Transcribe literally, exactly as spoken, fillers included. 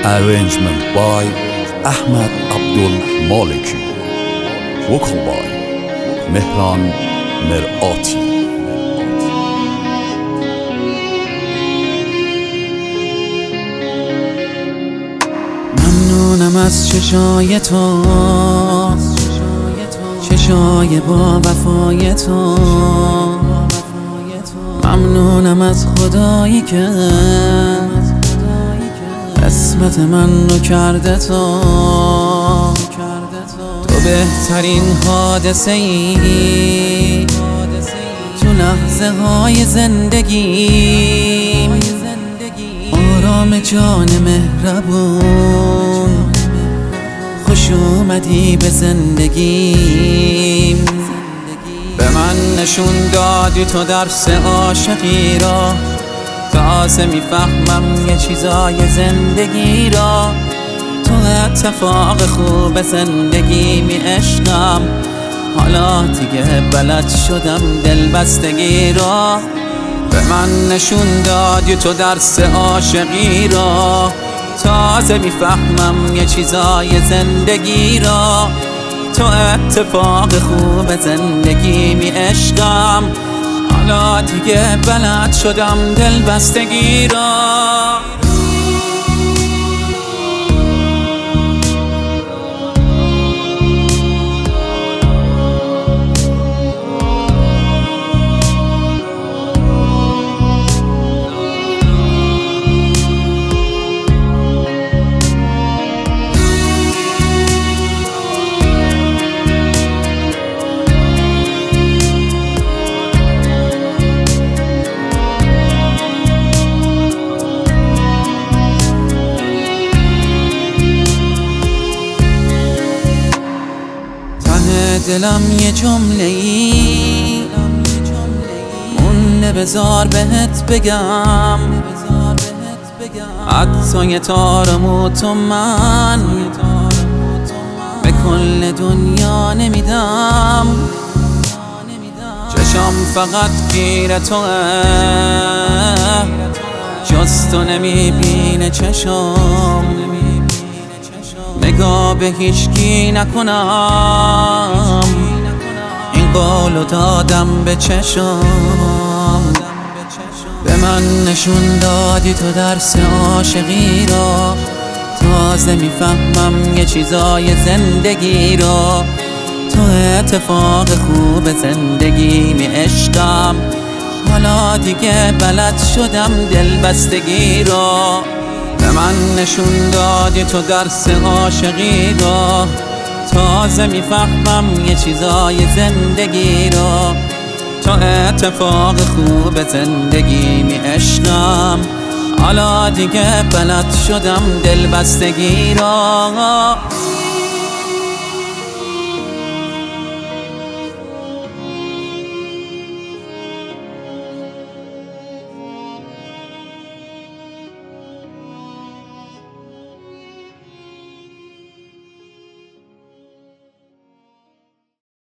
Arrangement by Ahmad Abdul Maliki. Vocal by Mehran Merati. ممنونم از چشای تو، چشای با وفای تو. ممنونم از خدایی که قسمت من رو کرده تو. تو بهترین حادثه ای تو لحظه های زندگیم، آرام جان مهربون، خوش اومدی به زندگیم. به من نشون دادی تو درس عاشقی را، تازه میفهمم یه چیزای زندگی را. تو اتفاق خوب زندگی می عشقم، حالا دیگه بلد شدم دلبستگی را. به من نشون دادی تو درس عاشقی را، تازه میفهمم یه چیزای زندگی را. تو اتفاق خوب زندگی می عشقم، حالا دیگه بلد شدم دلبستگی را. دلم یه جمله ای مونده، بذار بهت بگم. حتی تارمو تو من به کل دنیا نمیدم. چشم فقط گیر توه، جز تو نمیبینه چشم. نگاه به هیچکی نکنم، این قولو دادم به چشم. به من نشون دادی تو درس عاشقی را، تازه میفهمم یه چیزای زندگی را. تو اتفاق خوب زندگی می عشقم، حالا دیگه بلد شدم دلبستگی را. به من نشون دادی تو درس عاشقی را، تازه میفهمم یه چیزای زندگی را. تو اتفاق خوب زندگی می عشقم، حالا دیگه بلد شدم دلبستگی را.